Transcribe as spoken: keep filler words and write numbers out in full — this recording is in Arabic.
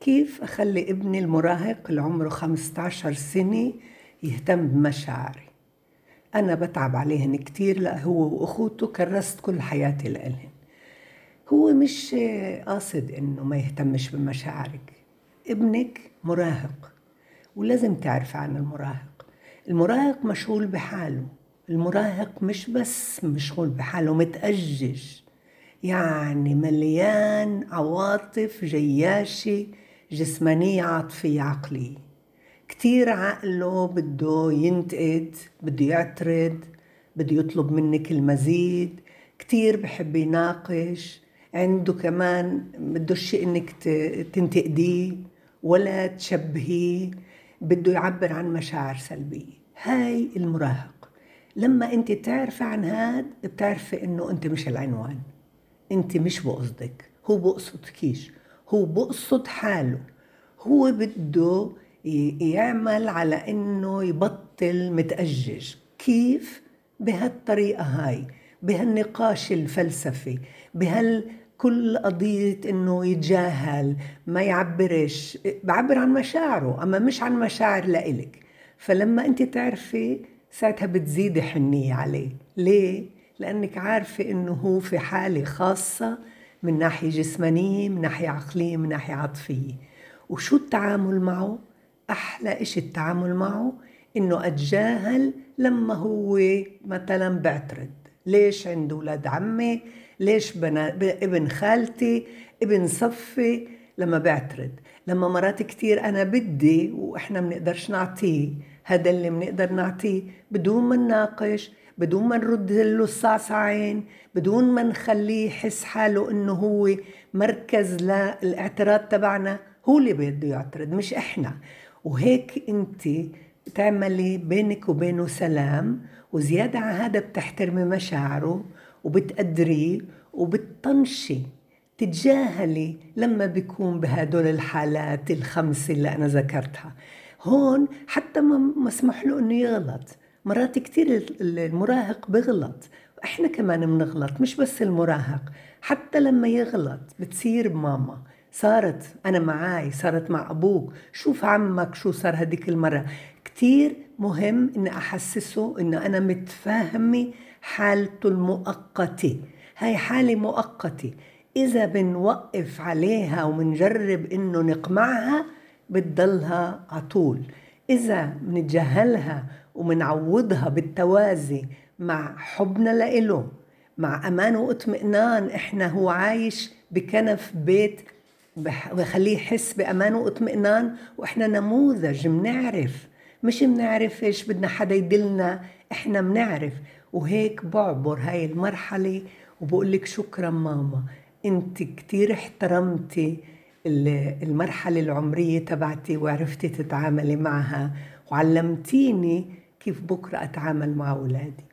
كيف أخلي ابني المراهق اللي عمره خمسة عشر سنة يهتم بمشاعري؟ أنا بتعب عليهن كتير، لا هو وأخوته كرست كل حياتي لإلهن. هو مش قاصد إنه ما يهتمش بمشاعرك. ابنك مراهق ولازم تعرف عن المراهق. المراهق مشغول بحاله. المراهق مش بس مشغول بحاله، متأجج، يعني مليان عواطف جياشة جسمانية عاطفية عقلية. كتير عقله بده ينتقد، بده يعترض، بده يطلب منك المزيد، كتير بحب يناقش، عنده كمان بدوش انك تنتقديه ولا تشبهيه، بده يعبر عن مشاعر سلبية. هاي المراهق. لما انت تعرفي عن هاد بتعرفي انه انت مش العنوان، انت مش بقصدك، هو بقصد كيش، هو بقصد حاله، هو بده يعمل على انه يبطل متأجج. كيف؟ بهالطريقة هاي، بهالنقاش الفلسفي، بهال كل قضية انه يتجاهل، ما يعبرش، بعبر عن مشاعره اما مش عن مشاعر لإلك. فلما انت تعرفي ساعتها بتزيدي حنية عليه. ليه؟ لأنك عارفة إنه هو في حالة خاصة من ناحية جسمانية، من ناحية عقلية، من ناحية عاطفية. وشو التعامل معه؟ أحلى إشي التعامل معه إنه أتجاهل لما هو مثلا بعترض. ليش عنده ولاد عمي؟ ليش بنا ابن خالتي، ابن صفي لما بعترض؟ لما مرات كتير أنا بدي وإحنا منقدرش نعطيه، هذا اللي منقدر نعطيه بدون ما نناقش، بدون ما نرد له الصعصعين، بدون ما نخليه يحس حاله إنه هو مركز للاعتراض تبعنا. هو اللي بده يعترض مش إحنا. وهيك أنت بتعملي بينك وبينه سلام، وزيادة على هذا بتحترمي مشاعره وبتقدريه وبتطنشي، تتجاهلي لما بيكون بهدول الحالات الخمسة اللي أنا ذكرتها. هون حتى ما مسمح له إنه يغلط. مرات كتير المراهق بغلط، إحنا كمان بنغلط، مش بس المراهق. حتى لما يغلط بتصير ماما، صارت أنا معاي، صارت مع أبوك، شوف عمك شو صار هديك المرة. كتير مهم إن أحسسه إن أنا متفاهمة حالته المؤقتة. هاي حالة مؤقتة، إذا بنوقف عليها ومنجرب إنه نقمعها بتضلها عطول. إذا بنتجاهلها ومنعوضها بالتوازي مع حبنا لإله، مع أمان واطمئنان، إحنا هو عايش بكنف بيت بخليه يحس بأمان واطمئنان، وإحنا نموذج منعرف، مش منعرف إيش بدنا حدا يدلنا، إحنا منعرف. وهيك بعبر هاي المرحلة وبقول لك شكرا ماما، انت كتير احترمتي المرحلة العمرية تبعتي وعرفتي تتعاملي معها، وعلمتيني كيف بكرة أتعامل مع أولادي.